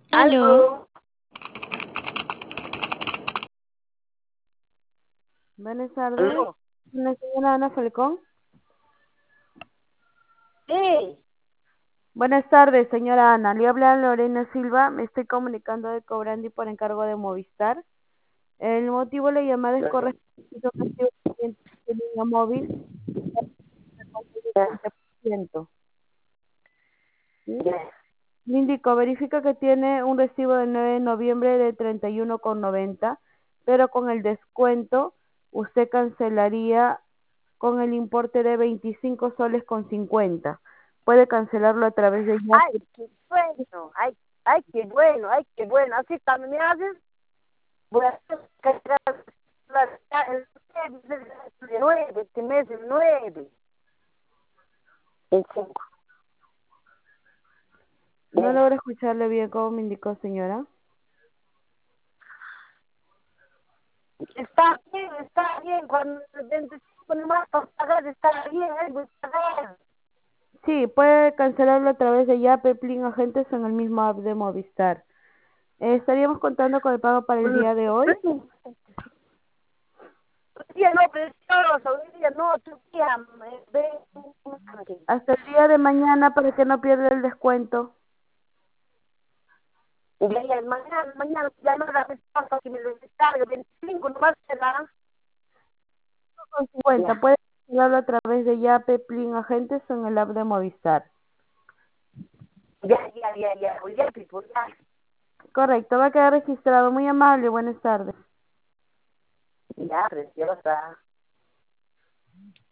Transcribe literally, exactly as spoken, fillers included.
Aló. Aló. Buenas tardes. Aló. La señora Ana Falcón. Sí. Buenas tardes, señora Ana. Le habla Lorena Silva. Me estoy comunicando de Cobrandi por encargo de Movistar. El motivo de la llamada es correspondiente a que tiene línea móvil treinta por ciento. ¿Sí? Ya. Le indico, verifica que tiene un recibo del nueve de noviembre de treinta y uno con noventa, pero con el descuento usted cancelaría con el importe de veinticinco soles con cincuenta. Puede cancelarlo a través de Ay, Yape. qué bueno. Ay, ay, qué bueno. Ay, qué bueno. Así también me haces. Voy a hacer cargar la- el el nueve, este mes el nueve. El cinco. No Bien. logro escucharle bien como me indicó, señora. Está bien, está bien. Cuando el veinticinco nomás para pagar, está bien. Ay, voy a pagar. Sí, puede cancelarlo a través de Yape, Plin Agentes en el mismo app de Movistar. Eh, estaríamos contando con el pago para el día de hoy. Tu tía no, precioso. Hoy día no, tu tía. me- Ve. Hasta el día de mañana para que no pierda el descuento. Y le dije, mañana, mañana, ya no la respuesta que me lo descargue, veinticinco nomás se da. Con cincuenta. Ya, Puede cancelarlo a través de Yape, Plin Agentes en el app de Movistar. ya, ya, ya, ya, pues ya, pues ya, Correcto, va a quedar registrado. Muy amable. Buenas tardes. ya, preciosa.